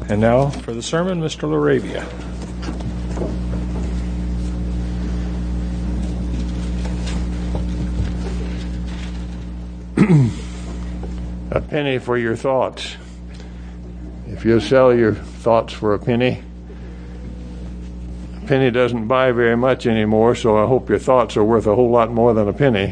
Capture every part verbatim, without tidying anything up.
And now for the sermon, Mister Laravia. A penny for your thoughts. If you sell your thoughts for a penny, a penny doesn't buy very much anymore, so I hope your thoughts are worth a whole lot more than a penny.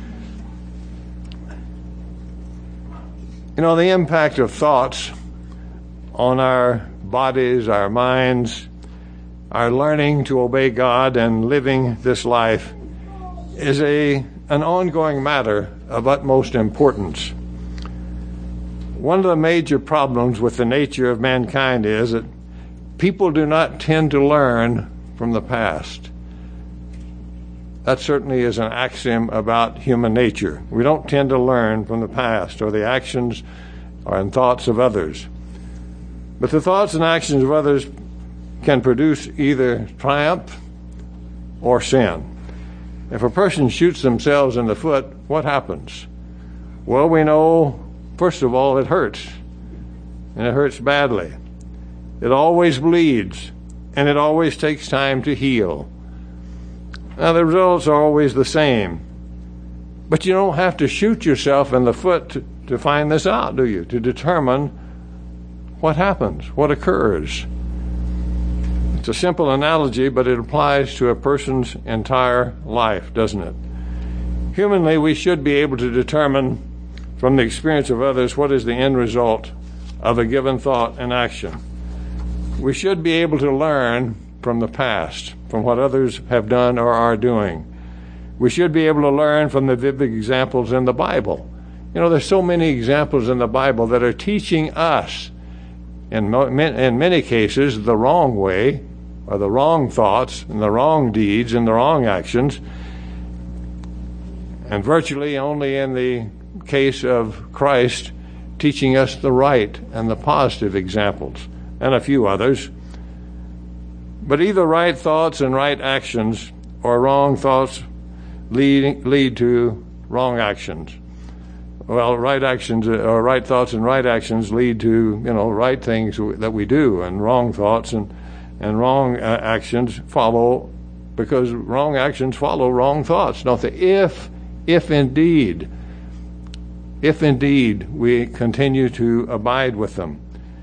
You know, the impact of thoughts on our bodies, our minds, our learning to obey God and living this life is a an ongoing matter of utmost importance. One of the major problems with the nature of mankind is that people do not tend to learn from the past. That certainly is an axiom about human nature. We don't tend to learn from the past or the actions and thoughts of others. But the thoughts and actions of others can produce either triumph or sin. If a person shoots themselves in the foot, what happens? Well, we know, first of all, it hurts, and it hurts badly. It always bleeds, and it always takes time to heal. Now, the results are always the same. But you don't have to shoot yourself in the foot to, to find this out, do you? To determine what happens, what occurs. It's a simple analogy, but it applies to a person's entire life, doesn't it? Humanly, we should be able to determine from the experience of others what is the end result of a given thought and action. We should be able to learn from the past, from what others have done or are doing. We should be able to learn from the vivid examples in the Bible. You know, there's so many examples in the Bible that are teaching us, in, in many cases, the wrong way, or the wrong thoughts, and the wrong deeds, and the wrong actions, and virtually only in the case of Christ teaching us the right and the positive examples, and a few others. But either right thoughts and right actions or wrong thoughts lead, lead to wrong actions. Well, right actions or right thoughts and right actions lead to, you know, right things that we do, and wrong thoughts and, and wrong uh, actions follow, because wrong actions follow wrong thoughts, don't they? If, if indeed, if indeed we continue to abide with them.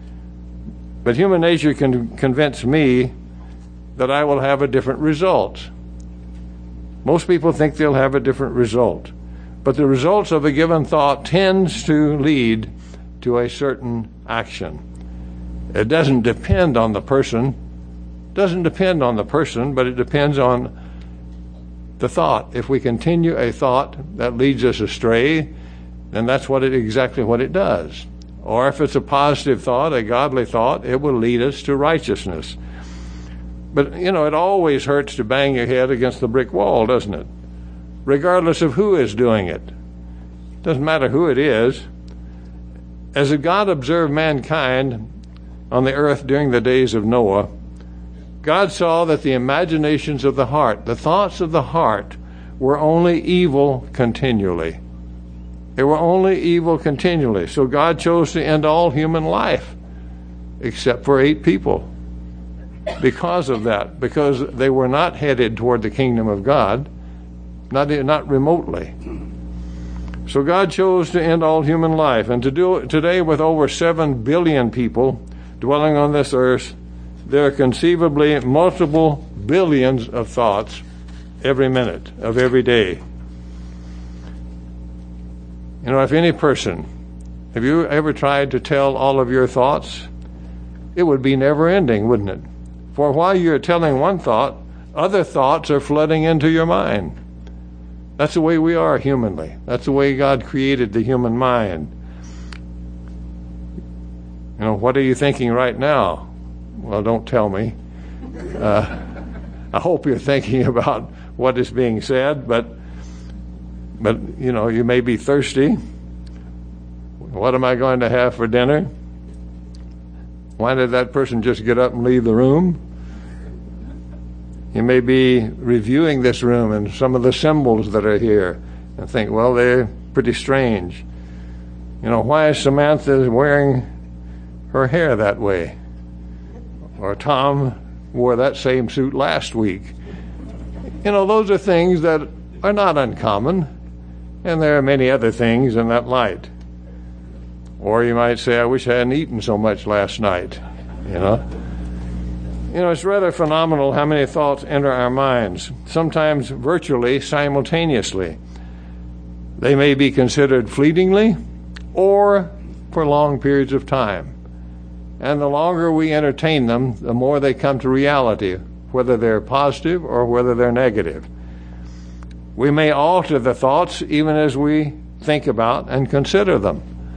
But human nature can convince me that I will have a different result. Most people think they'll have a different result. But the results of a given thought tends to lead to a certain action. It doesn't depend on the person, doesn't depend on the person, but it depends on the thought. If we continue a thought that leads us astray, then that's what it exactly what it does. Or if it's a positive thought, a godly thought, it will lead us to righteousness. But, you know, it always hurts to bang your head against the brick wall, doesn't it? Regardless of who is doing it. Doesn't matter who it is. As God observed mankind on the earth during the days of Noah, God saw that the imaginations of the heart, the thoughts of the heart, were only evil continually. They were only evil continually. So God chose to end all human life, except for eight people. Because of that, because they were not headed toward the kingdom of God, not, not remotely. So God chose to end all human life. And to do it today, with over seven billion people dwelling on this earth, there are conceivably multiple billions of thoughts every minute of every day. You know, if any person, have you ever tried to tell all of your thoughts? It would be never ending, wouldn't it? For while you're telling one thought, other thoughts are flooding into your mind. That's the way we are humanly. That's the way God created the human mind. You know, what are you thinking right now? Well, don't tell me. Uh, I hope you're thinking about what is being said, but, but, you know, you may be thirsty. What am I going to have for dinner? Why did that person just get up and leave the room? You may be reviewing this room and some of the symbols that are here and think, well, they're pretty strange. You know, why is Samantha wearing her hair that way? or Tom wore that same suit last week. You know, those are things that are not uncommon, and there are many other things in that light. Or you might say, I wish I hadn't eaten so much last night, you know. You know, it's rather phenomenal how many thoughts enter our minds, sometimes virtually simultaneously. They may be considered fleetingly or for long periods of time. And the longer we entertain them, the more they come to reality, whether they're positive or whether they're negative. We may alter the thoughts even as we think about and consider them.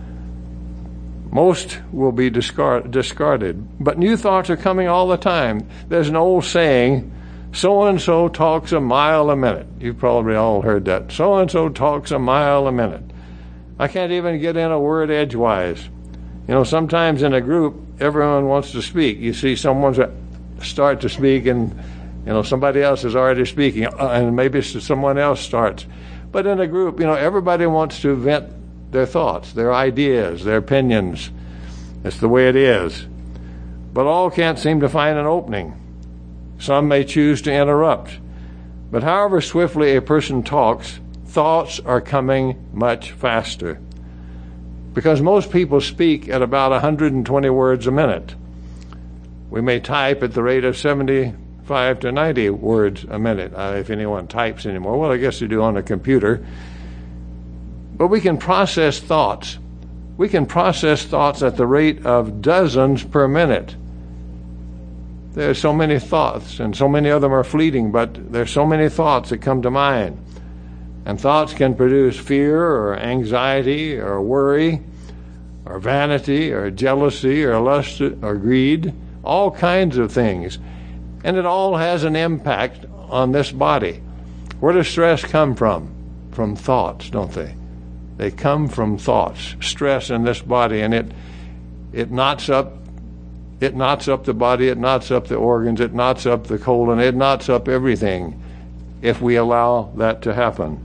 Most will be discard, discarded, but new thoughts are coming all the time. There's an old saying, so-and-so talks a mile a minute. You've probably all heard that. So-and-so talks a mile a minute. I can't even get in a word edgewise. You know, sometimes in a group, everyone wants to speak. You see someone start to speak and, you know, somebody else is already speaking, and maybe someone else starts. But in a group, you know, everybody wants to vent their thoughts, their ideas, their opinions. That's the way it is. But all can't seem to find an opening. Some may choose to interrupt. But however swiftly a person talks, thoughts are coming much faster. Because most people speak at about one hundred twenty words a minute. We may type at the rate of seventy-five to ninety words a minute, uh, if anyone types anymore. Well, I guess you do on a computer. But we can process thoughts. We can process thoughts at the rate of dozens per minute. There are so many thoughts, and so many of them are fleeting, but there's so many thoughts that come to mind. And thoughts can produce fear or anxiety or worry or vanity or jealousy or lust or greed, all kinds of things. And it all has an impact on this body. Where does stress come from? From thoughts, don't they? They come from thoughts. Stress in this body, and it it knots up it knots up the body, it knots up the organs, it knots up the colon, it knots up everything if we allow that to happen.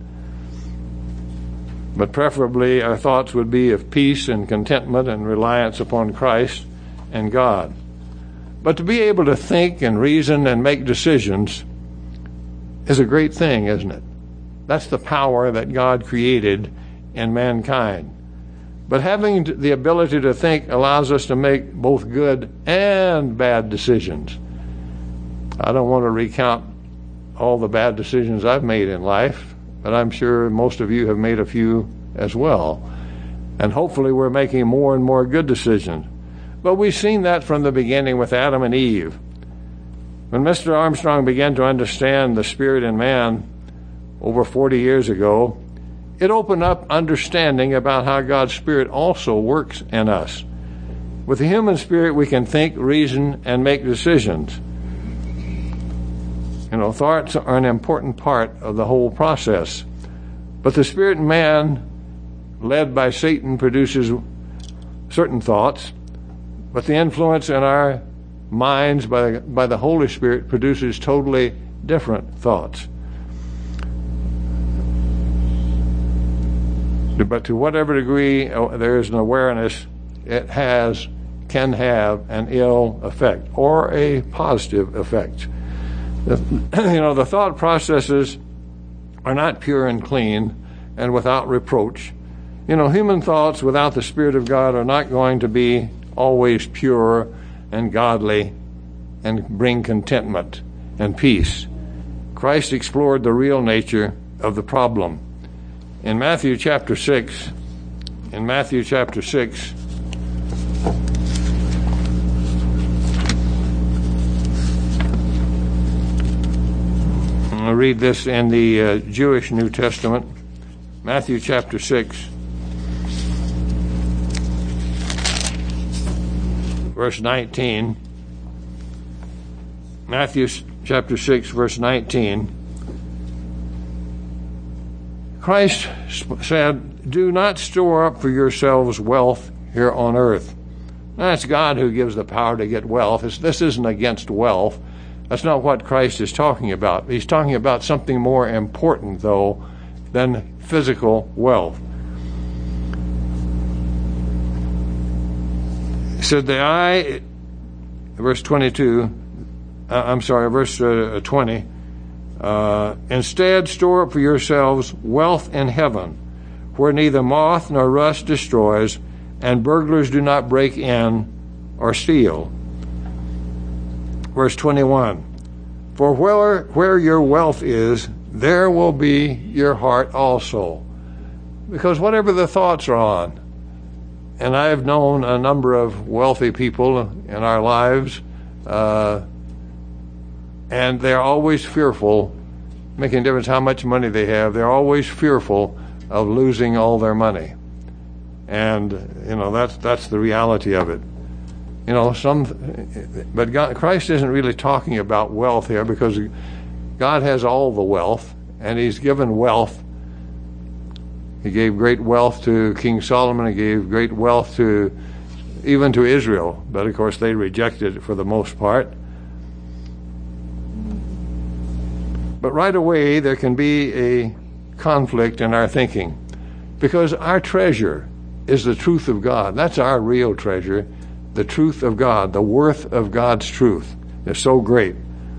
But preferably our thoughts would be of peace and contentment and reliance upon Christ and God. But to be able to think and reason and make decisions is a great thing, isn't it? That's the power that God created in mankind. But having the ability to think allows us to make both good and bad decisions. I don't want to recount all the bad decisions I've made in life, but I'm sure most of you have made a few as well. And hopefully we're making more and more good decisions. But we've seen that from the beginning with Adam and Eve. When Mister Armstrong began to understand the spirit in man over forty years ago, it opened up understanding about how God's Spirit also works in us. With the human spirit, we can think, reason, and make decisions. You know, thoughts are an important part of the whole process. But the spirit in man, led by Satan, produces certain thoughts, but the influence in our minds by, by the Holy Spirit produces totally different thoughts. But to whatever degree there is an awareness, it has, can have an ill effect or a positive effect. The, you know, the thought processes are not pure and clean and without reproach. You know, human thoughts without the Spirit of God are not going to be always pure and godly and bring contentment and peace. Christ explored the real nature of the problem. In Matthew chapter six, in Matthew chapter six, I'll read this in the uh, Jewish New Testament, Matthew chapter six, verse nineteen. Matthew chapter six, verse nineteen. Christ said, "Do not store up for yourselves wealth here on earth." Now, it's God who gives the power to get wealth. It's, this isn't against wealth. That's not what Christ is talking about. He's talking about something more important, though, than physical wealth. He said, "The eye," verse twenty-two, uh, I'm sorry, verse uh, twenty, uh, instead store up for yourselves wealth in heaven, where neither moth nor rust destroys, and burglars do not break in or steal. Verse twenty-one, for where, where your wealth is, there will be your heart also. Because whatever the thoughts are on, and I've known a number of wealthy people in our lives, uh, and they're always fearful, making a difference how much money they have, they're always fearful of losing all their money. And, you know, that's that's the reality of it. You know, some, but God, Christ isn't really talking about wealth here, because God has all the wealth, and He's given wealth. He gave great wealth to King Solomon. He gave great wealth to even to Israel, but of course they rejected it for the most part. But right away there can be a conflict in our thinking, because our treasure is the truth of God. That's our real treasure, the truth of God, the worth of God's truth is so great.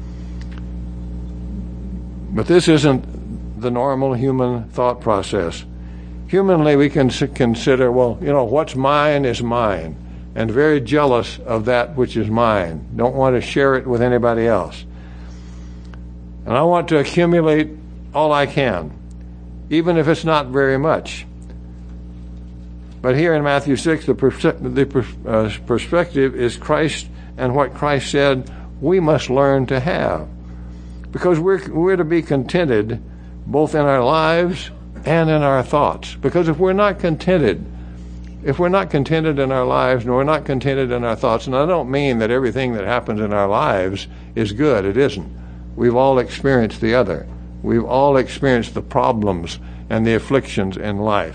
But this isn't the normal human thought process. Humanly, we can consider, well, you know, what's mine is mine, and very jealous of that which is mine. Don't want to share it with anybody else. And I want to accumulate all I can, even if it's not very much. But here in Matthew six, the, pers- the pers- uh, perspective is Christ, and what Christ said we must learn to have. Because we're, we're to be contented both in our lives and in our thoughts. Because if we're not contented, if we're not contented in our lives, nor we're not contented in our thoughts, and I don't mean that everything that happens in our lives is good. It isn't. We've all experienced the other. We've all experienced the problems and the afflictions in life.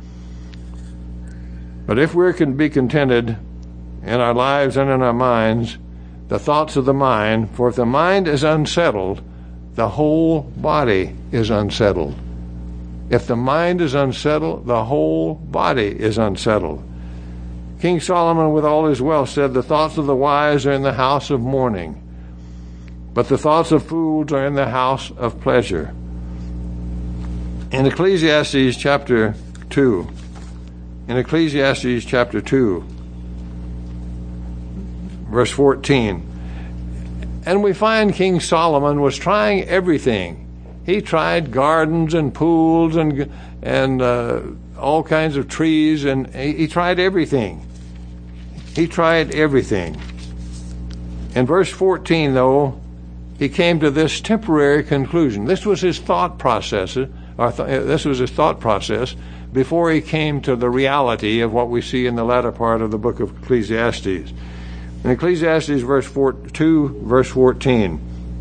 But if we can be contented in our lives and in our minds, the thoughts of the mind, for if the mind is unsettled, the whole body is unsettled. If the mind is unsettled, the whole body is unsettled. King Solomon, with all his wealth, said, the thoughts of the wise are in the house of mourning, but the thoughts of fools are in the house of pleasure. In Ecclesiastes chapter two, in Ecclesiastes chapter two, verse fourteen, and we find King Solomon was trying everything. He tried gardens and pools and and uh, all kinds of trees, and he, he tried everything. He tried everything. In verse fourteen, though, he came to this temporary conclusion. This was his thought process. Or th- this was his thought process before he came to the reality of what we see in the latter part of the book of Ecclesiastes. In Ecclesiastes verse four, two, verse fourteen,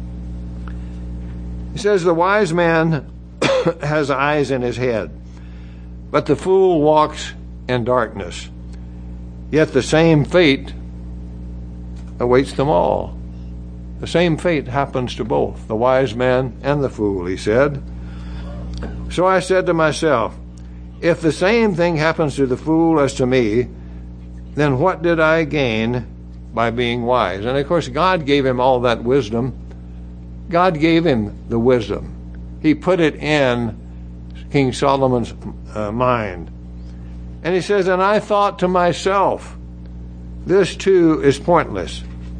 he says, the wise man has eyes in his head, but the fool walks in darkness. Yet the same fate awaits them all. The same fate happens to both, the wise man and the fool, he said. So I said to myself, if the same thing happens to the fool as to me, then what did I gain by being wise? And of course, God gave him all that wisdom. God gave him the wisdom. He put it in King Solomon's uh, mind. And he says, and I thought to myself, this too is pointless.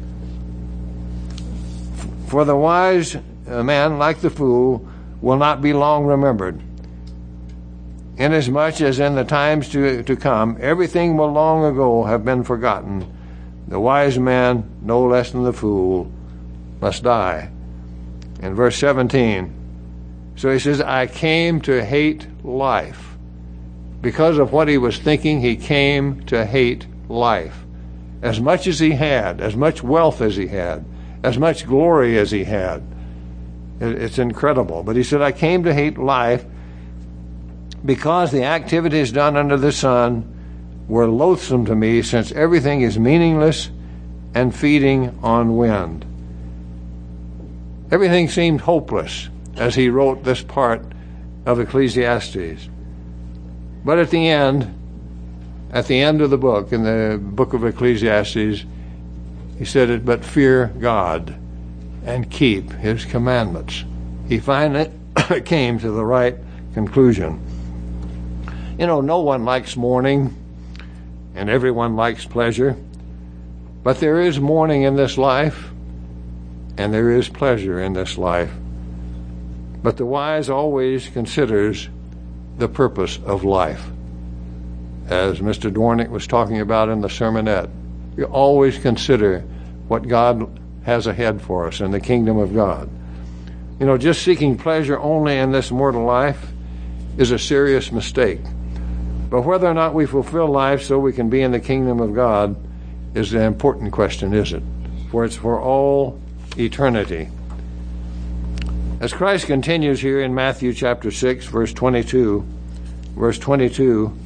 For the wise man, like the fool, will not be long remembered. Inasmuch as in the times to, to come, everything will long ago have been forgotten. The wise man, no less than the fool, must die. In verse seventeen, so he says, I came to hate life. Because of what he was thinking, he came to hate life. As much as he had, as much wealth as he had, as much glory as he had. It's incredible. But he said, I came to hate life because the activities done under the sun were loathsome to me, since everything is meaningless and feeding on wind. Everything seemed hopeless as he wrote this part of Ecclesiastes. But at the end, at the end of the book, in the book of Ecclesiastes, He said it, but fear God and keep his commandments. He finally came to the right conclusion. You know, no one likes mourning, and everyone likes pleasure, but there is mourning in this life, and there is pleasure in this life. But the wise always considers the purpose of life. As Mister Dwornik was talking about in the sermonette, you always consider what God has ahead for us in the kingdom of God. You know, just seeking pleasure only in this mortal life is a serious mistake. But whether or not we fulfill life so we can be in the kingdom of God is the important question, is it? For it's for all eternity. As Christ continues here in Matthew chapter six, verse twenty-two, verse twenty-two,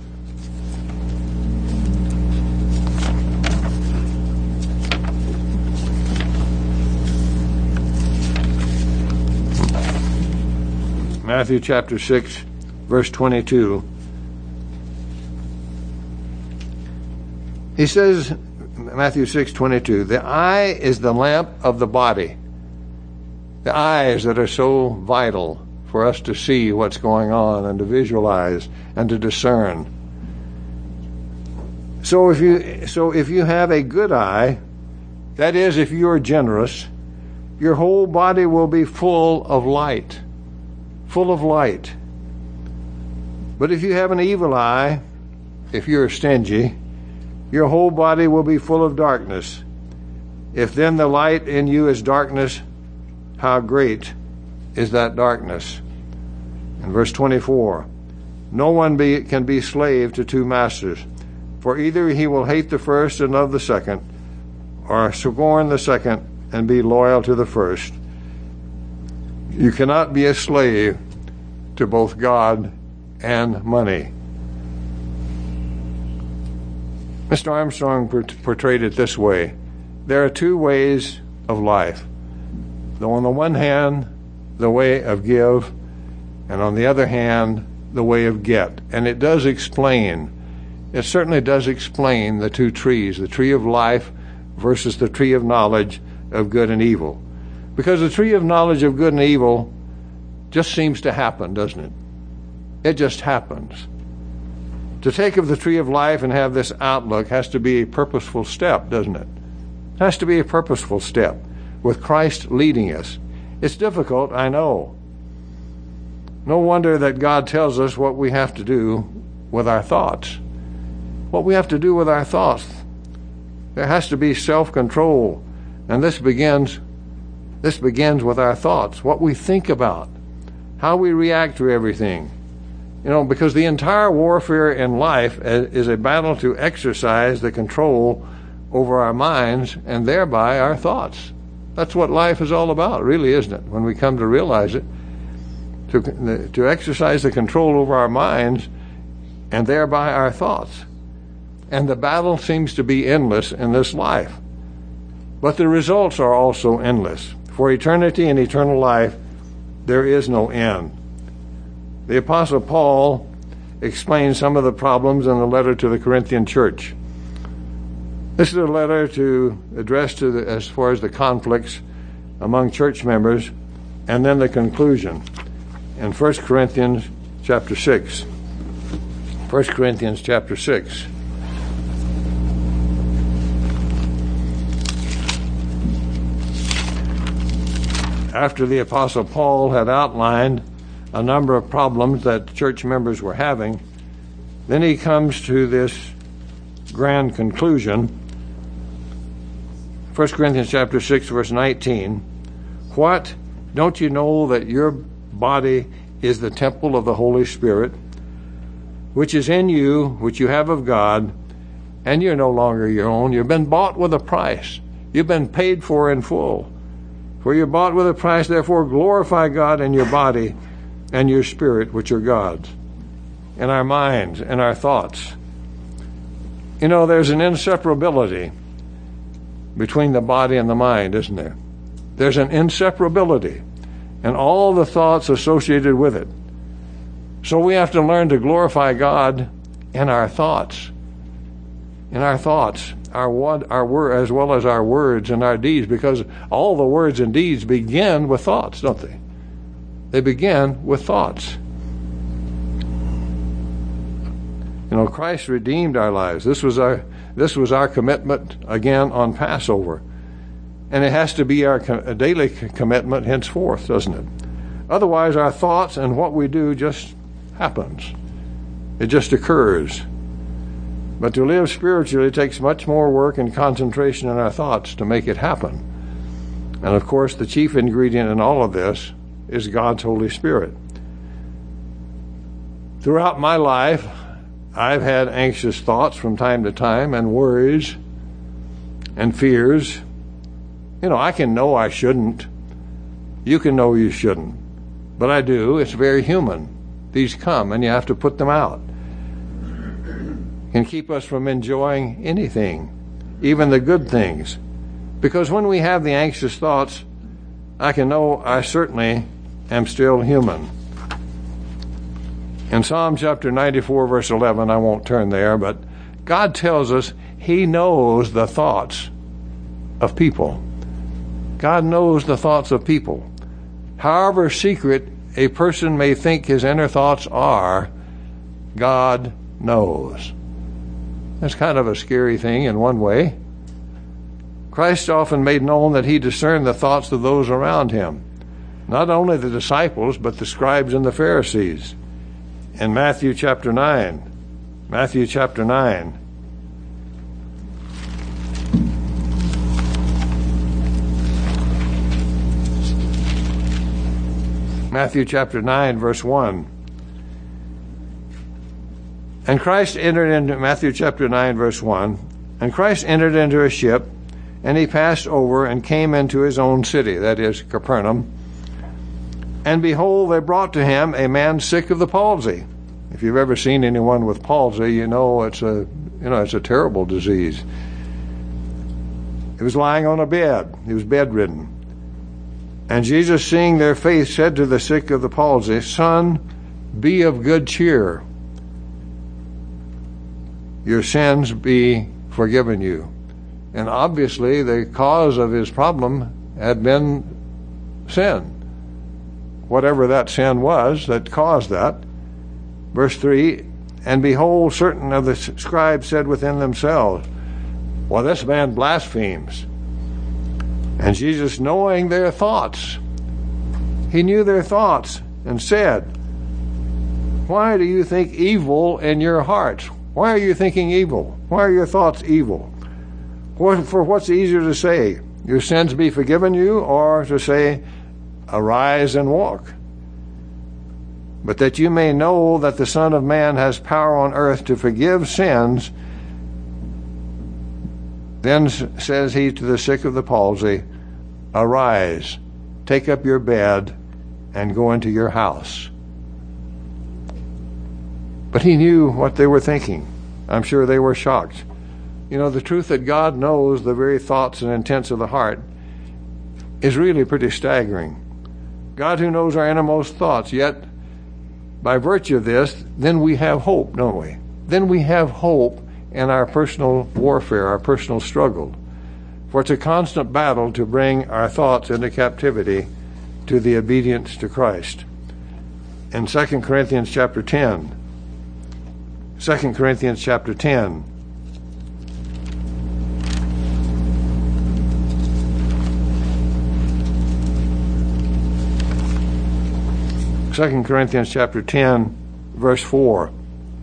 Matthew chapter six, verse twenty-two, he says, Matthew six twenty-two, the eye is the lamp of the body. The eyes that are so vital for us to see what's going on and to visualize and to discern. So if you so if you have a good eye, that is, if you are generous, your whole body will be full of light. Full of light. But if you have an evil eye, if you're stingy, your whole body will be full of darkness. If then the light in you is darkness, how great is that darkness? In verse twenty-four, no one be, can be slave to two masters, for either he will hate the first and love the second, or scorn the second and be loyal to the first. You cannot be a slave to both God and money. Mister Armstrong portrayed it this way. There are two ways of life. On the one hand, the way of give, and on the other hand, the way of get. And it does explain, it certainly does explain the two trees, the tree of life versus the tree of knowledge of good and evil. Because the tree of knowledge of good and evil just seems to happen, doesn't it? It just happens. To take of the tree of life and have this outlook has to be a purposeful step, doesn't it? It has to be a purposeful step with Christ leading us. It's difficult, I know. No wonder that God tells us what we have to do with our thoughts. What we have to do with our thoughts. There has to be self-control, and this begins This begins with our thoughts, what we think about, how we react to everything. You know, because the entire warfare in life is a battle to exercise the control over our minds and thereby our thoughts. That's what life is all about, really, isn't it? When we come to realize it, to, to exercise the control over our minds and thereby our thoughts. And the battle seems to be endless in this life. But the results are also endless. For eternity and eternal life, there is no end. The Apostle Paul explains some of the problems in the letter to the Corinthian church. This is a letter to address to the, as far as the conflicts among church members, and then the conclusion in First Corinthians chapter six. First Corinthians chapter six. After the Apostle Paul had outlined a number of problems that church members were having, then he comes to this grand conclusion. First Corinthians chapter six, verse nineteen. What? Don't you know that your body is the temple of the Holy Spirit, which is in you, which you have of God, and you're no longer your own? You've been bought with a price. You've been paid for in full. For you're bought with a price, therefore glorify God in your body and your spirit, which are God's, in our minds and our thoughts. You know, there's an inseparability between the body and the mind, isn't there? There's an inseparability and all the thoughts associated with it. So we have to learn to glorify God in our thoughts. In our thoughts. our what our word as well as our words and our deeds, because all the words and deeds begin with thoughts, don't they? They begin with thoughts. You know, Christ redeemed our lives. This was our this was our commitment again on Passover. And it has to be our daily commitment henceforth, doesn't it? Otherwise, our thoughts and what we do just happens. It just occurs. But to live spiritually takes much more work and concentration in our thoughts to make it happen. And of course, the chief ingredient in all of this is God's Holy Spirit. Throughout my life, I've had anxious thoughts from time to time, and worries and fears. You know, I can know I shouldn't. You can know you shouldn't. But I do. It's very human. These come, and you have to put them out. Can keep us from enjoying anything, even the good things. Because when we have the anxious thoughts, I can know I certainly am still human. In Psalm chapter ninety-four, verse eleven, I won't turn there, but God tells us He knows the thoughts of people. God knows the thoughts of people. However secret a person may think his inner thoughts are, God knows. That's kind of a scary thing in one way. Christ often made known that He discerned the thoughts of those around Him, not only the disciples, but the scribes and the Pharisees. In Matthew chapter nine, Matthew chapter nine, Matthew chapter nine, verse one. And Christ entered into, Matthew chapter nine, verse one, and Christ entered into a ship, and He passed over and came into His own city, that is, Capernaum. And behold, they brought to Him a man sick of the palsy. If you've ever seen anyone with palsy, you know it's a, you know, it's a terrible disease. He was lying on a bed. He was bedridden. And Jesus, seeing their faith, said to the sick of the palsy, Son, be of good cheer. Your sins be forgiven you. And obviously the cause of his problem had been sin. Whatever that sin was that caused that. Verse three, and behold, certain of the scribes said within themselves, well, this man blasphemes. And Jesus, knowing their thoughts, He knew their thoughts, and said, why do you think evil in your hearts? Why are you thinking evil? Why are your thoughts evil? For what's easier to say, your sins be forgiven you, or to say, arise and walk? But that you may know that the Son of Man has power on earth to forgive sins, then says He to the sick of the palsy, arise, take up your bed, and go into your house. But He knew what they were thinking. I'm sure they were shocked. You know, the truth that God knows the very thoughts and intents of the heart is really pretty staggering. God who knows our innermost thoughts, yet by virtue of this, then we have hope, don't we? Then we have hope in our personal warfare, our personal struggle. For it's a constant battle to bring our thoughts into captivity to the obedience to Christ. In Second Corinthians chapter ten, Second Corinthians chapter ten, Second Corinthians chapter ten, verse four.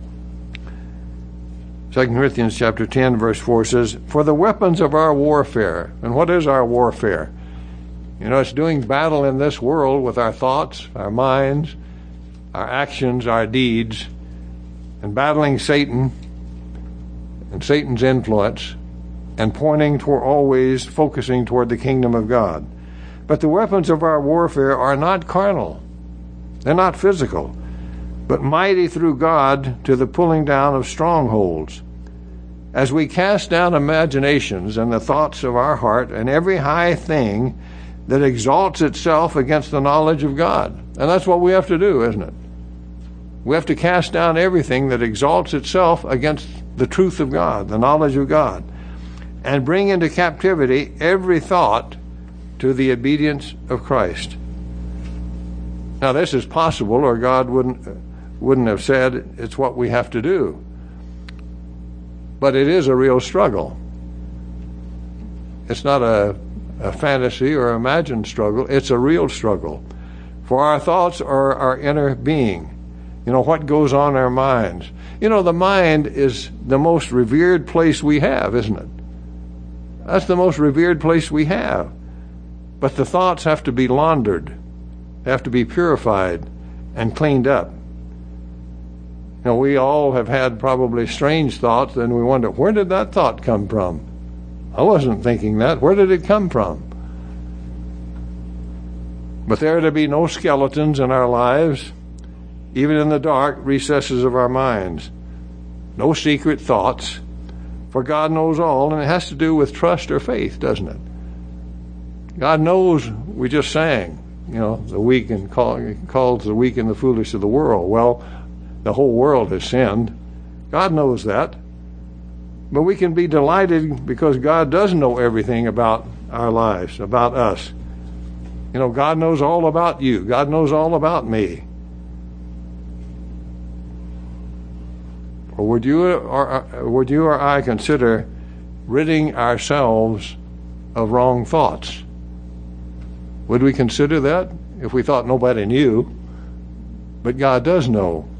Second Corinthians chapter ten, verse four says, for the weapons of our warfare. And what is our warfare? You know, it's doing battle in this world with our thoughts, our minds, our actions, our deeds, and battling Satan and Satan's influence, and pointing toward, always focusing toward the kingdom of God. But the weapons of our warfare are not carnal. They're not physical, but mighty through God to the pulling down of strongholds, as we cast down imaginations and the thoughts of our heart and every high thing that exalts itself against the knowledge of God. And that's what we have to do, isn't it? We have to cast down everything that exalts itself against the truth of God, the knowledge of God. and bring into captivity every thought to the obedience of Christ. Now, this is possible, or God wouldn't wouldn't have said it's what we have to do. But it is a real struggle. It's not a, a fantasy or imagined struggle. It's a real struggle. For our thoughts are our inner being. You know, what goes on in our minds. You know, the mind is the most revered place we have, isn't it? That's the most revered place we have. But the thoughts have to be laundered. They have to be purified and cleaned up. You know, we all have had probably strange thoughts, and we wonder, where did that thought come from? I wasn't thinking that. Where did it come from? But there are to be no skeletons in our lives, even in the dark recesses of our minds. No secret thoughts, for God knows all, and it has to do with trust or faith, doesn't it? God knows, we just sang, you know, the weak and call, calls the weak and the foolish of the world. Well, the whole world has sinned. God knows that. But we can be delighted because God does know everything about our lives, about us. You know, God knows all about you. God knows all about me. Or would you or would you or I consider ridding ourselves of wrong thoughts? Would we consider that if we thought nobody knew? But God does know.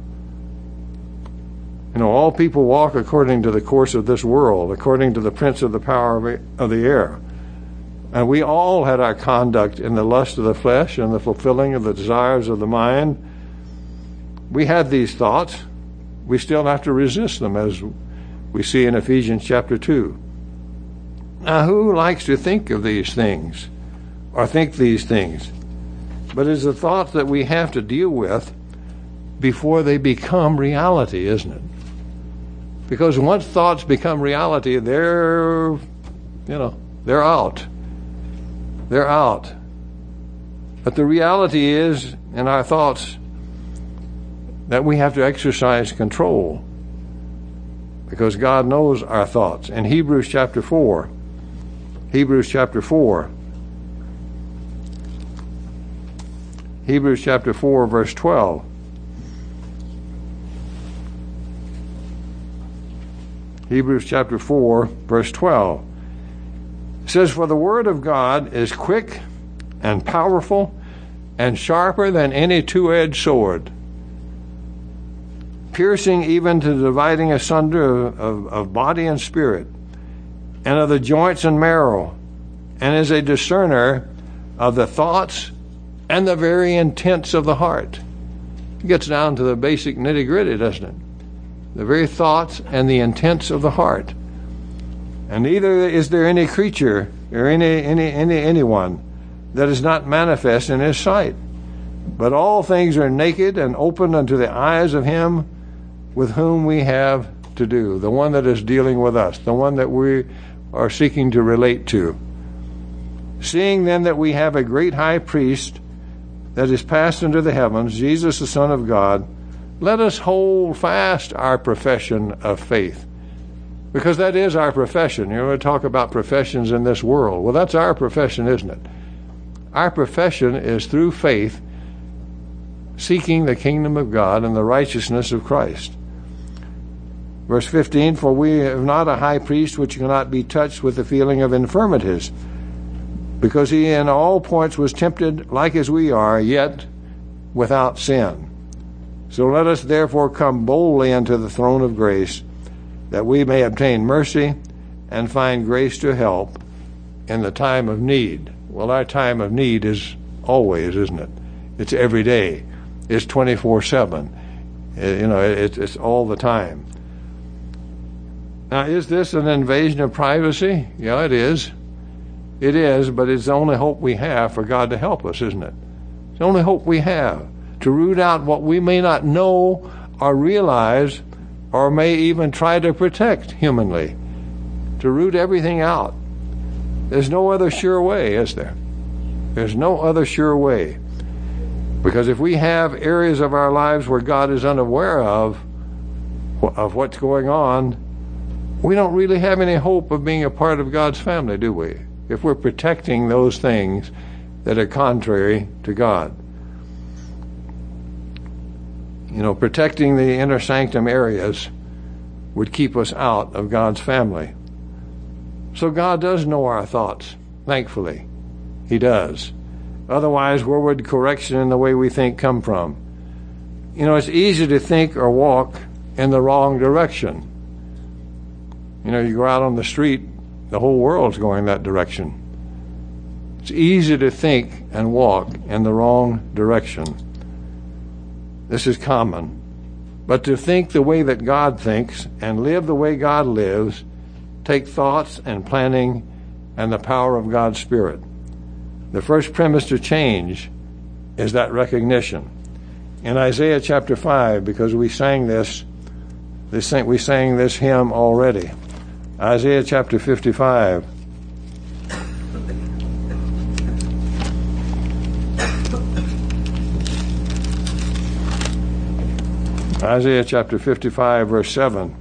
You know, all people walk according to the course of this world, according to the prince of the power of the air. And we all had our conduct in the lust of the flesh and the fulfilling of the desires of the mind. We had these thoughts. We still have to resist them, as we see in Ephesians chapter two. Now, who likes to think of these things, or think these things? But it's a thought that we have to deal with before they become reality, isn't it? Because once thoughts become reality, they're, you know, they're out. They're out. But the reality is, in our thoughts, that we have to exercise control. Because God knows our thoughts. In Hebrews chapter four, Hebrews chapter four, Hebrews chapter four, verse twelve. Hebrews chapter four, verse twelve. It says, "For the word of God is quick and powerful and sharper than any two-edged sword, piercing even to dividing asunder of, of, of body and spirit, and of the joints and marrow, and is a discerner of the thoughts and the very intents of the heart." It gets down to the basic nitty-gritty, doesn't it? The very thoughts and the intents of the heart. And neither is there any creature or any any any anyone that is not manifest in his sight. But all things are naked and open unto the eyes of him with whom we have to do, the one that is dealing with us, the one that we are seeking to relate to. Seeing then that we have a great high priest that is passed into the heavens, Jesus the Son of God, let us hold fast our profession of faith. Because that is our profession. You know, we talk about professions in this world. Well, that's our profession, isn't it? Our profession is through faith, seeking the kingdom of God and the righteousness of Christ. Verse fifteen, "For we have not a high priest which cannot be touched with the feeling of infirmities, because he in all points was tempted like as we are, yet without sin. So let us therefore come boldly unto the throne of grace, that we may obtain mercy and find grace to help in the time of need." Well, our time of need is always, isn't it? It's every day. It's twenty-four seven. You know, it's, it's all the time. Now, is this an invasion of privacy? Yeah, it is. It is, but it's the only hope we have for God to help us, isn't it? It's the only hope we have, to root out what we may not know or realize or may even try to protect humanly, to root everything out. There's no other sure way, is there? There's no other sure way. Because if we have areas of our lives where God is unaware of, of what's going on, we don't really have any hope of being a part of God's family, do we? If we're protecting those things that are contrary to God. You know, protecting the inner sanctum areas would keep us out of God's family. So God does know our thoughts, thankfully. He does. Otherwise, where would correction in the way we think come from? You know, it's easy to think or walk in the wrong direction. You know, you go out on the street, the whole world's going that direction. It's easy to think and walk in the wrong direction. This is common. But to think the way that God thinks and live the way God lives, take thoughts and planning and the power of God's Spirit. The first premise to change is that recognition. In Isaiah chapter five, because we sang this, this we sang this hymn already. Isaiah chapter fifty-five. Isaiah chapter fifty-five, verse seven.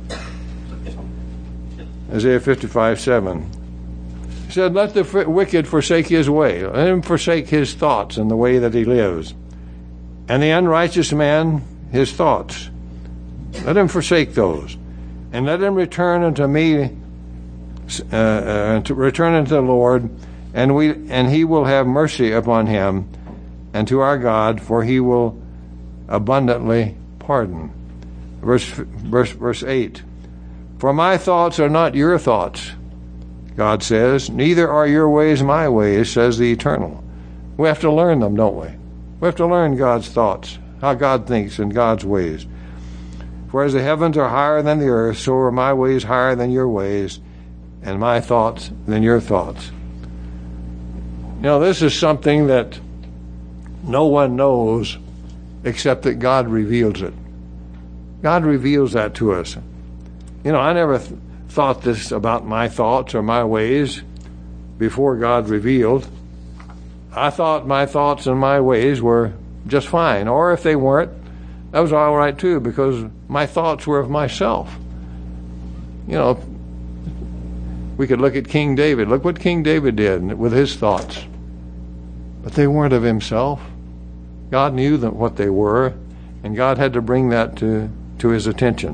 Isaiah fifty-five, seven. He said, let the wicked forsake his way. Let him forsake his thoughts and the way that he lives. And the unrighteous man, his thoughts. Let him forsake those. And let him return unto me, uh, uh, to return unto the Lord, and we and he will have mercy upon him, and to our God, for he will abundantly pardon. Verse, verse, verse eight. For my thoughts are not your thoughts, God says, neither are your ways my ways, says the Eternal. We have to learn them, don't we? We have to learn God's thoughts, how God thinks and God's ways. For as the heavens are higher than the earth, so are my ways higher than your ways, and my thoughts than your thoughts. You know, this is something that no one knows except that God reveals it. God reveals that to us. You know, I never th- thought this about my thoughts or my ways before God revealed. I thought my thoughts and my ways were just fine, or if they weren't, that was all right too, because my thoughts were of myself. You know, we could look at King David. Look what King David did with his thoughts. But they weren't of himself. God knew that what they were, and God had to bring that to, to his attention.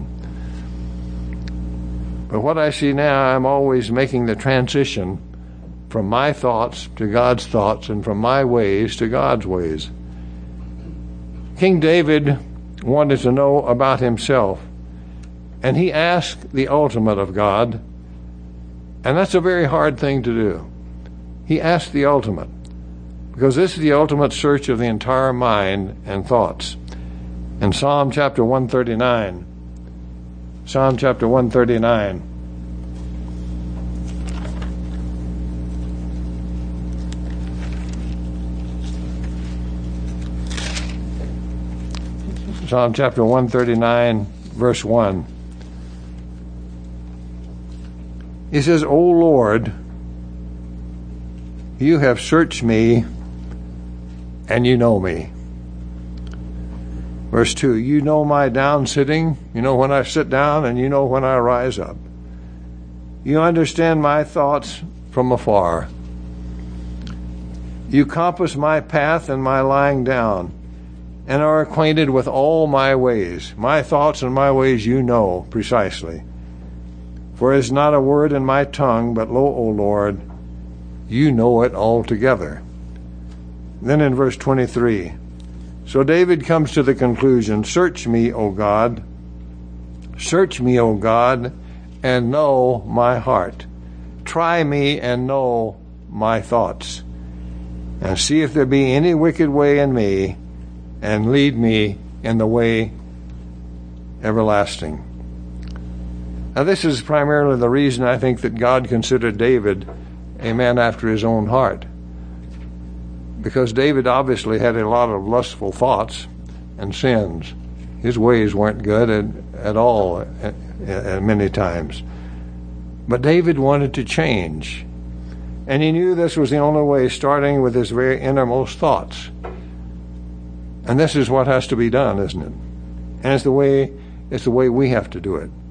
But what I see now, I'm always making the transition from my thoughts to God's thoughts and from my ways to God's ways. King David wanted to know about himself, and he asked the ultimate of God, and that's a very hard thing to do. He asked the ultimate, because this is the ultimate search of the entire mind and thoughts. In Psalm chapter one thirty-nine, Psalm chapter one thirty-nine, Psalm chapter one thirty-nine, verse one. He says, O Lord, you have searched me, and you know me. Verse two, you know my down sitting, you know when I sit down, and you know when I rise up. You understand my thoughts from afar. You compass my path and my lying down, and are acquainted with all my ways. My thoughts and my ways you know precisely. For it is not a word in my tongue, but lo, O Lord, you know it altogether. Then in verse twenty-three, so David comes to the conclusion, search me, O God, search me, O God, and know my heart. Try me and know my thoughts, and see if there be any wicked way in me, and lead me in the way everlasting. Now this is primarily the reason I think that God considered David a man after his own heart. Because David obviously had a lot of lustful thoughts and sins. His ways weren't good at, at all at, at many times. But David wanted to change. And he knew this was the only way, starting with his very innermost thoughts. And this is what has to be done, isn't it? And it's the way it's the way we have to do it.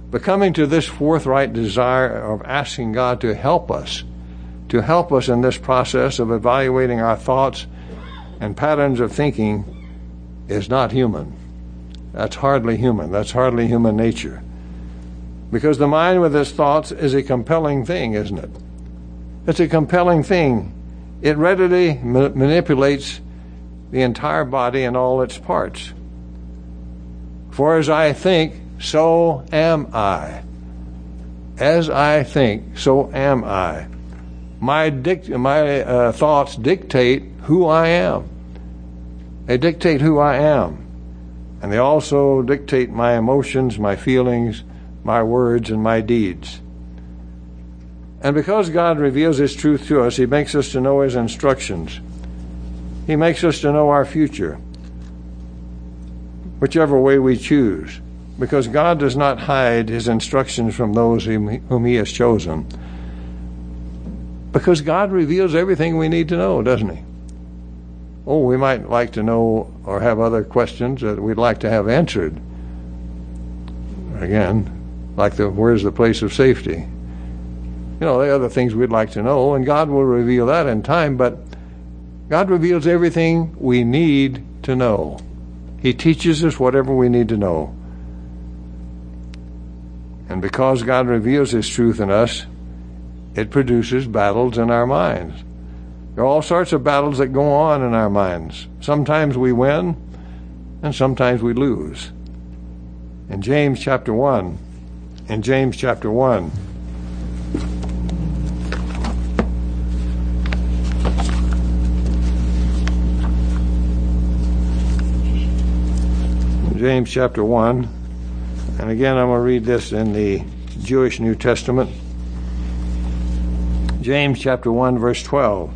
But coming to this forthright desire of asking God to help us, to help us in this process of evaluating our thoughts and patterns of thinking is not human. That's hardly human. That's hardly human nature. Because the mind with its thoughts is a compelling thing, isn't it? It's a compelling thing. It readily ma- manipulates the entire body and all its parts. For as I think, so am I. As I think, so am I. My dic- my uh, thoughts dictate who I am. They dictate who I am. And they also dictate my emotions, my feelings, my words, and my deeds. And because God reveals His truth to us, He makes us to know His instructions. He makes us to know our future, whichever way we choose, because God does not hide His instructions from those whom He has chosen. Because God reveals everything we need to know, doesn't He? Oh, we might like to know or have other questions that we'd like to have answered. Again, like the where's the place of safety? You know, there are other things we'd like to know, and God will reveal that in time, but God reveals everything we need to know. He teaches us whatever we need to know. And because God reveals His truth in us, it produces battles in our minds. There are all sorts of battles that go on in our minds. Sometimes we win, and sometimes we lose. In James chapter one, in James chapter one, James chapter one, and again I'm going to read this in the Jewish New Testament. James chapter one, verse twelve.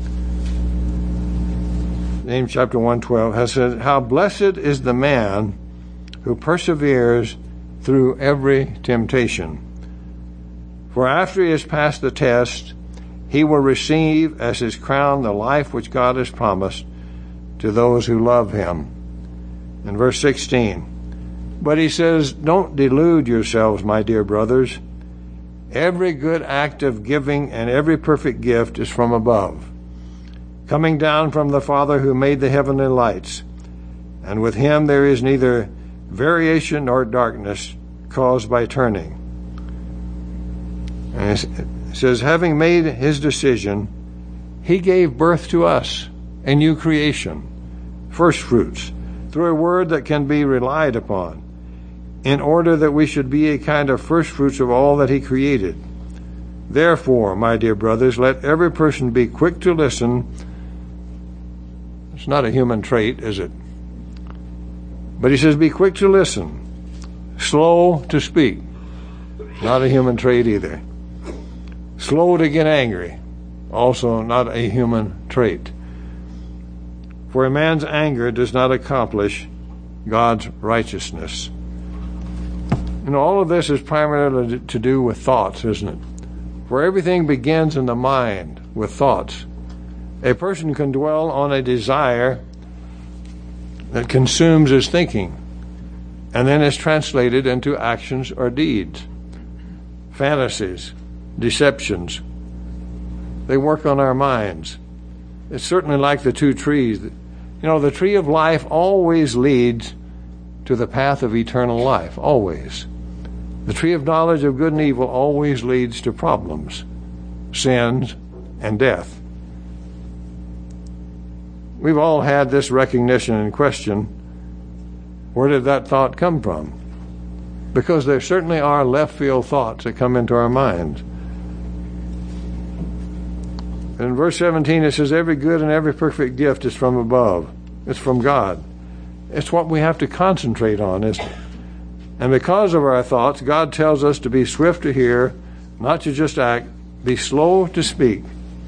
James chapter one, twelve has said, "How blessed is the man who perseveres through every temptation. For after he has passed the test, he will receive as his crown the life which God has promised to those who love Him." In verse sixteen, but he says, "Don't delude yourselves, my dear brothers. Every good act of giving and every perfect gift is from above, coming down from the Father who made the heavenly lights. And with Him there is neither variation nor darkness caused by turning." And it says, having made His decision, He gave birth to us, a new creation, first fruits, through a word that can be relied upon, in order that we should be a kind of first fruits of all that He created. Therefore, my dear brothers, let every person be quick to listen. It's not a human trait, is it? But he says, be quick to listen, slow to speak. Not a human trait either. Slow to get angry. Also not a human trait. For a man's anger does not accomplish God's righteousness. You know, all of this is primarily to do with thoughts, isn't it? For everything begins in the mind with thoughts. A person can dwell on a desire that consumes his thinking, and then is translated into actions or deeds. Fantasies, deceptions, they work on our minds. It's certainly like the two trees. You know, the tree of life always leads to the path of eternal life, always. The tree of knowledge of good and evil always leads to problems, sins, and death. We've all had this recognition and question, where did that thought come from? Because there certainly are left field thoughts that come into our minds. In verse seventeen it says, every good and every perfect gift is from above. It's from God. It's what we have to concentrate on, isn't it? And because of our thoughts, God tells us to be swift to hear, not to just act, be slow to speak.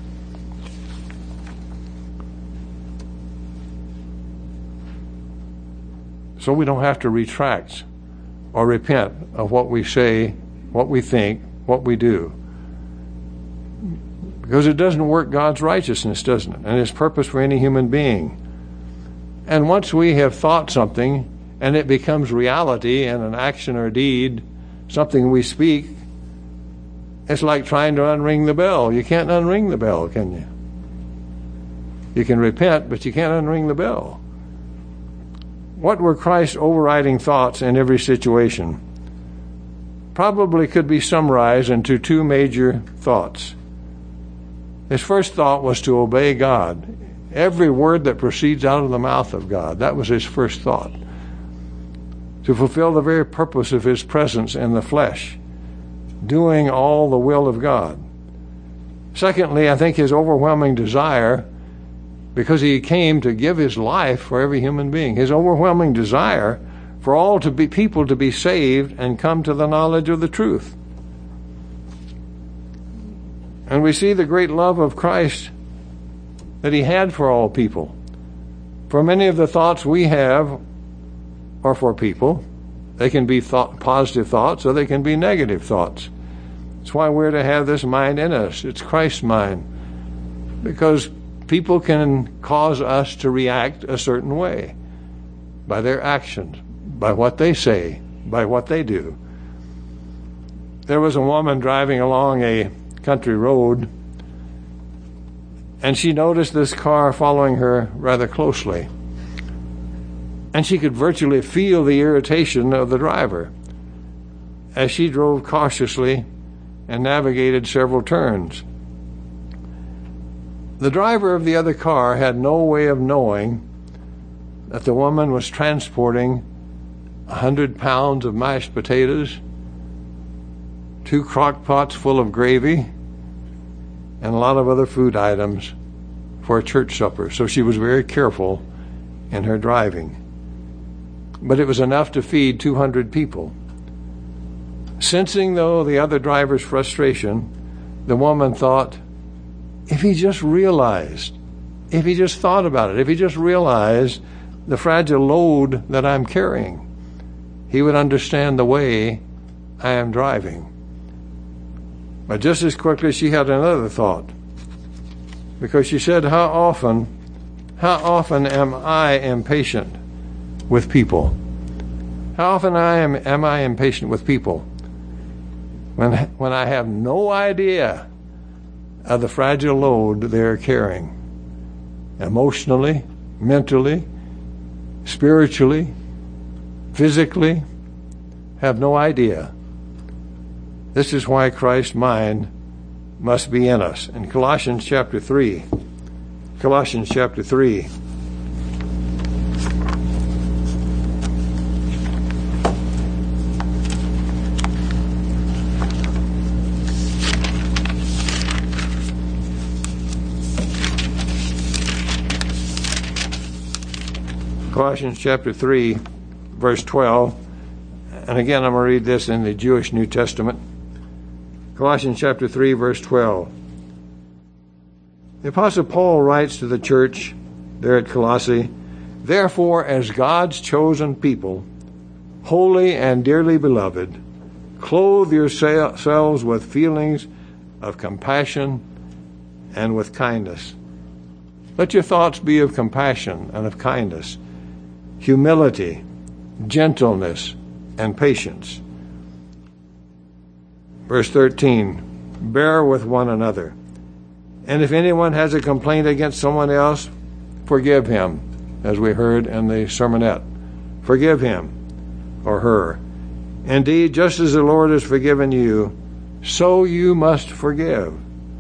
So we don't have to retract or repent of what we say, what we think, what we do. Because it doesn't work God's righteousness, doesn't it? And His purpose for any human being. And once we have thought something and it becomes reality in an action or deed, something we speak, it's like trying to unring the bell. You can't unring the bell, can you? You can repent, but you can't unring the bell. What were Christ's overriding thoughts in every situation? Probably could be summarized into two major thoughts. His first thought was to obey God. Every word that proceeds out of the mouth of God, that was his first thought. To fulfill the very purpose of his presence in the flesh, doing all the will of God. Secondly, I think his overwhelming desire, because he came to give his life for every human being, his overwhelming desire for all to be people to be saved and come to the knowledge of the truth. And we see the great love of Christ that he had for all people. For many of the thoughts we have are for people. They can be thought, positive thoughts, or they can be negative thoughts. That's why we're to have this mind in us. It's Christ's mind. Because people can cause us to react a certain way by their actions, by what they say, by what they do. There was a woman driving along a country road, and she noticed this car following her rather closely. And she could virtually feel the irritation of the driver as she drove cautiously and navigated several turns. The driver of the other car had no way of knowing that the woman was transporting a hundred pounds of mashed potatoes, two crock pots full of gravy, and a lot of other food items for a church supper. So she was very careful in her driving. But it was enough to feed two hundred people. Sensing, though, the other driver's frustration, the woman thought, if he just realized, if he just thought about it, if he just realized the fragile load that I'm carrying, he would understand the way I am driving. But just as quickly she had another thought, because she said, how often, how often am I impatient with people? How often I am, am I impatient with people when, when I have no idea of the fragile load they're carrying, emotionally, mentally, spiritually, physically, have no idea. This is why Christ's mind must be in us. In Colossians chapter three, Colossians chapter three, Colossians chapter three, verse twelve, and again I'm going to read this in the Jewish New Testament. Colossians chapter three, verse twelve. The Apostle Paul writes to the church there at Colossae, therefore, as God's chosen people, holy and dearly beloved, clothe yourselves with feelings of compassion and with kindness. Let your thoughts be of compassion and of kindness, humility, gentleness, and patience. Verse thirteen, bear with one another. And if anyone has a complaint against someone else, forgive him, as we heard in the sermonette. Forgive him or her. Indeed, just as the Lord has forgiven you, so you must forgive.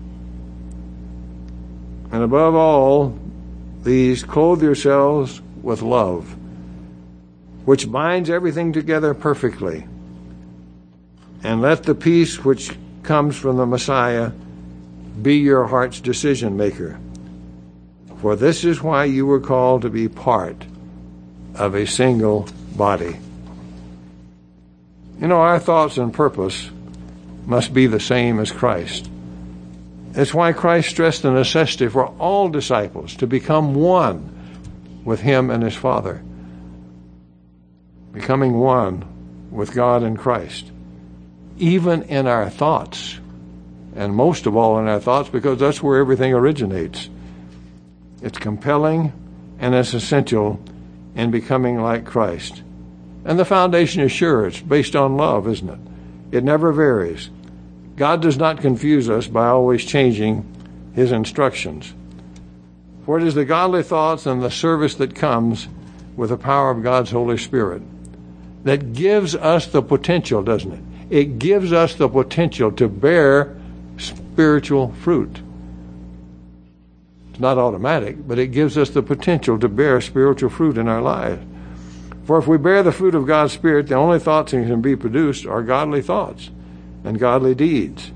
And above all these, clothe yourselves with love, which binds everything together perfectly. And let the peace which comes from the Messiah be your heart's decision maker. For this is why you were called to be part of a single body. You know, our thoughts and purpose must be the same as Christ. It's why Christ stressed the necessity for all disciples to become one with him and his Father. Becoming one with God and Christ. Even in our thoughts. And most of all in our thoughts, because that's where everything originates. It's compelling and it's essential in becoming like Christ. And the foundation is sure. It's based on love, isn't it? It never varies. God does not confuse us by always changing his instructions. For it is the godly thoughts and the service that comes with the power of God's Holy Spirit that gives us the potential, doesn't it? It gives us the potential to bear spiritual fruit. It's not automatic, but it gives us the potential to bear spiritual fruit in our lives. For if we bear the fruit of God's Spirit, the only thoughts that can be produced are godly thoughts and godly deeds.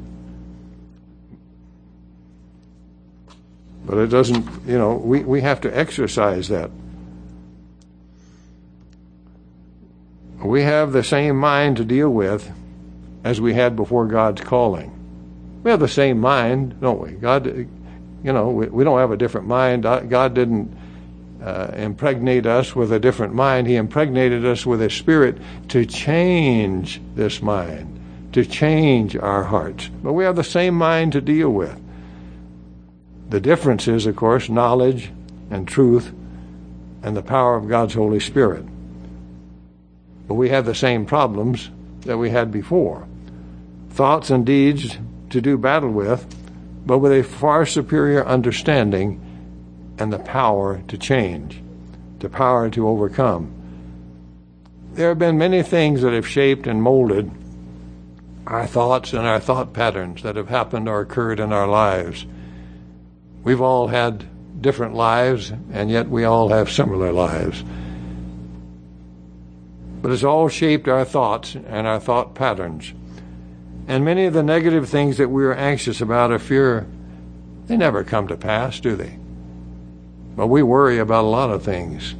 But it doesn't, you know, we, we have to exercise that. We have the same mind to deal with as we had before God's calling. We have the same mind, don't we? God, you know, we, we don't have a different mind. God didn't uh, impregnate us with a different mind. He impregnated us with a spirit to change this mind, to change our hearts. But we have the same mind to deal with. The difference is, of course, knowledge and truth and the power of God's Holy Spirit. But we have the same problems that we had before. Thoughts and deeds to do battle with, but with a far superior understanding and the power to change, the power to overcome. There have been many things that have shaped and molded our thoughts and our thought patterns that have happened or occurred in our lives. We've all had different lives, and yet we all have similar lives. But it's all shaped our thoughts and our thought patterns. And many of the negative things that we are anxious about or fear, they never come to pass, do they? But we worry about a lot of things.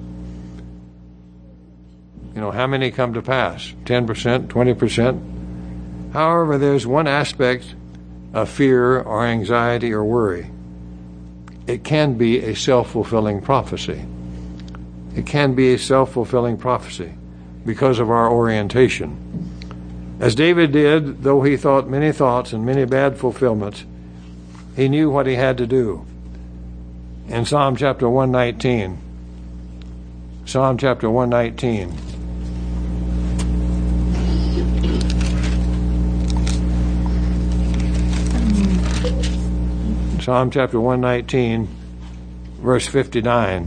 You know, how many come to pass? ten percent, twenty percent? However, there's one aspect of fear or anxiety or worry. It can be a self-fulfilling prophecy. It can be a self-fulfilling prophecy because of our orientation. As David did, though he thought many thoughts and many bad fulfillments, he knew what he had to do. In Psalm chapter one nineteen, Psalm chapter one nineteen, Psalm chapter one nineteen, verse fifty-nine.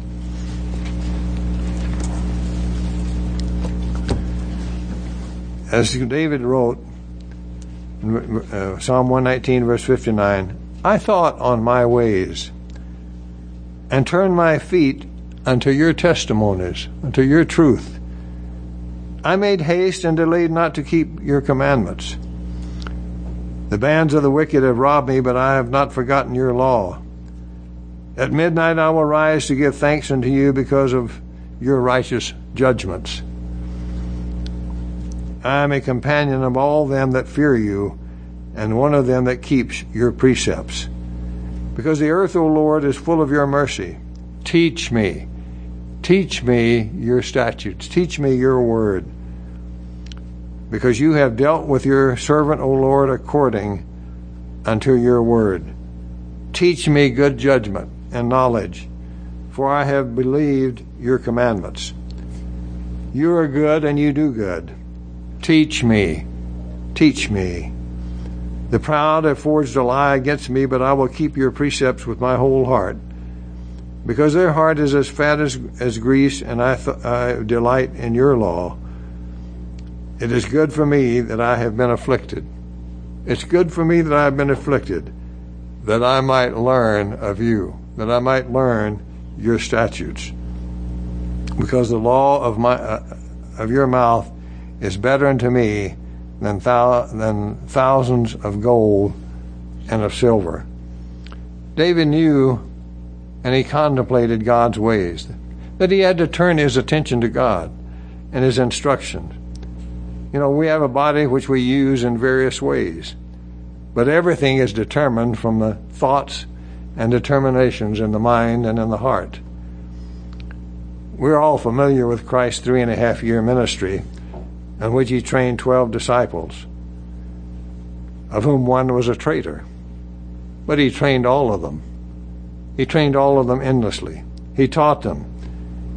As David wrote, uh, Psalm one nineteen, verse fifty-nine, I thought on my ways, and turned my feet unto your testimonies, unto your truth. I made haste and delayed not to keep your commandments. The bands of the wicked have robbed me, but I have not forgotten your law. At midnight I will rise to give thanks unto you because of your righteous judgments. I am a companion of all them that fear you, and one of them that keeps your precepts. Because the earth, O Lord, is full of your mercy. Teach me, teach me your statutes, teach me your word. Because you have dealt with your servant, O Lord, according unto your word. Teach me good judgment and knowledge, for I have believed your commandments. You are good and you do good. Teach me, teach me. The proud have forged a lie against me, but I will keep your precepts with my whole heart. Because their heart is as fat as, as grease, and I, th- I delight in your law. It is good for me that I have been afflicted. It's good for me that I have been afflicted, that I might learn of you, that I might learn your statutes. Because the law of my uh, of your mouth is better unto me than, thou- than thousands of gold and of silver. David knew, and he contemplated God's ways, that he had to turn his attention to God and his instructions. You know, we have a body which we use in various ways, but everything is determined from the thoughts and determinations in the mind and in the heart. We're all familiar with Christ's three and a half year ministry, in which he trained twelve disciples, of whom one was a traitor. But he trained all of them. He trained all of them endlessly. He taught them.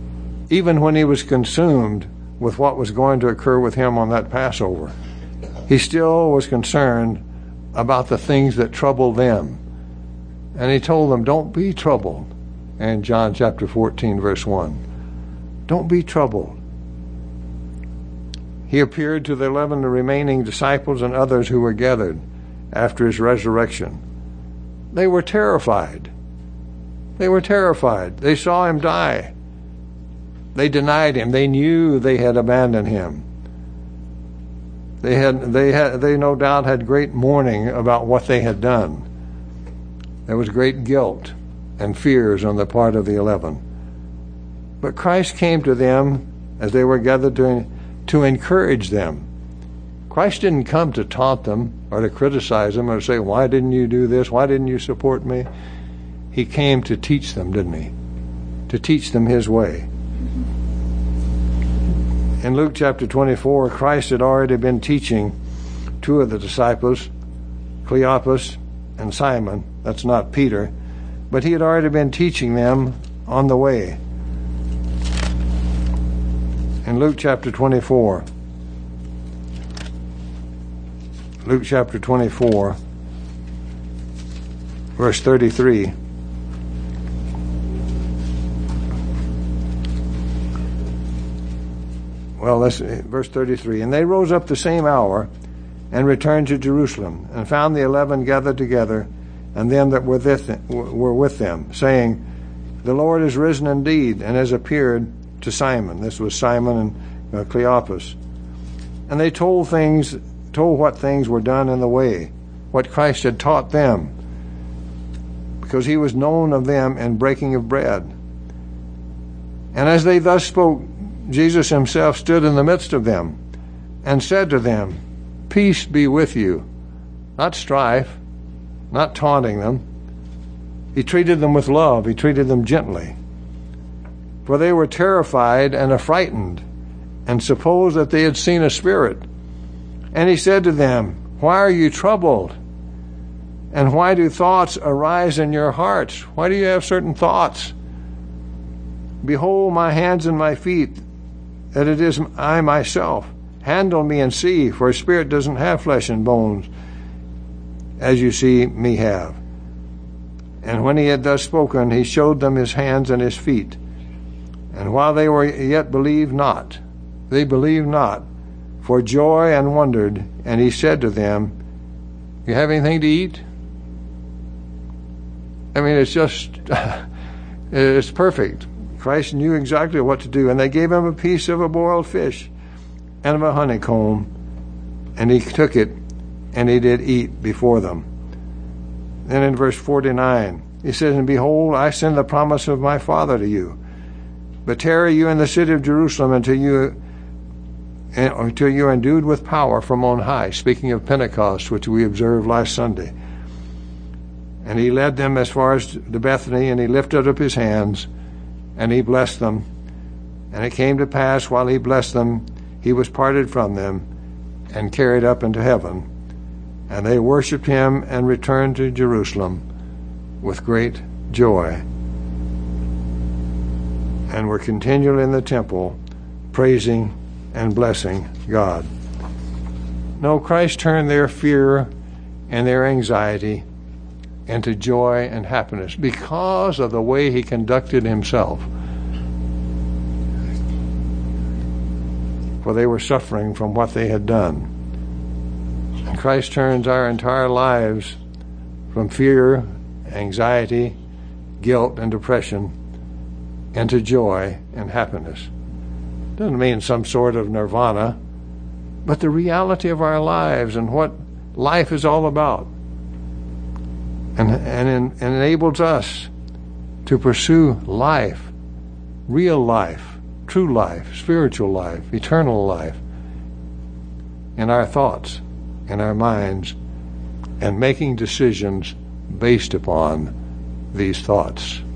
Even when he was consumed with what was going to occur with him on that Passover, he still was concerned about the things that troubled them. And he told them, don't be troubled. In John chapter fourteen, verse one. Don't be troubled. He appeared to the eleven remaining disciples and others who were gathered after his resurrection. They were terrified. They were terrified. They saw him die. They denied him. They knew they had abandoned him. They had, they had, they no doubt had great mourning about what they had done. There was great guilt and fears on the part of the eleven. But Christ came to them as they were gathered to, to encourage them. Christ didn't come to taunt them or to criticize them or to say, why didn't you do this? Why didn't you support me? He came to teach them, didn't he? To teach them his way. In Luke chapter twenty-four, Christ had already been teaching two of the disciples, Cleopas and Simon. That's not Peter. But he had already been teaching them on the way. In Luke chapter twenty-four, Luke chapter twenty-four, verse thirty-three. Well, let's, verse thirty-three. And they rose up the same hour and returned to Jerusalem, and found the eleven gathered together, and them that were with them, were with them, saying, the Lord is risen indeed, and has appeared to Simon. This was Simon and uh, Cleopas. And they told things, told what things were done in the way, what Christ had taught them, because he was known of them in breaking of bread. And as they thus spoke, Jesus himself stood in the midst of them and said to them, peace be with you. Not strife, not taunting them. He treated them with love. He treated them gently. For they were terrified and affrighted, and supposed that they had seen a spirit. And he said to them, why are you troubled? And why do thoughts arise in your hearts? Why do you have certain thoughts? Behold my hands and my feet, that it is I myself. Handle me and see, for a spirit doesn't have flesh and bones, as you see me have. And when he had thus spoken, he showed them his hands and his feet. And while they were yet believed not, they believed not, for joy, and wondered. And he said to them, you have anything to eat? I mean, it's just, it's perfect. Christ knew exactly what to do. And they gave him a piece of a boiled fish and of a honeycomb, and he took it, and he did eat before them. Then in verse forty-nine, he says, and behold, I send the promise of my Father to you. But tarry you in the city of Jerusalem until you, until you are endued with power from on high, speaking of Pentecost, which we observed last Sunday. And he led them as far as to Bethany, and he lifted up his hands, and he blessed them. And it came to pass, while he blessed them, he was parted from them and carried up into heaven. And they worshipped him and returned to Jerusalem with great joy, and were continually in the temple, praising and blessing God. No, Christ turned their fear and their anxiety into joy and happiness because of the way he conducted himself. For they were suffering from what they had done. And Christ turns our entire lives from fear, anxiety, guilt, and depression into joy and happiness. Doesn't mean some sort of nirvana, but the reality of our lives and what life is all about. And, and, in, and enables us to pursue life, real life, true life, spiritual life, eternal life, in our thoughts, in our minds, and making decisions based upon these thoughts.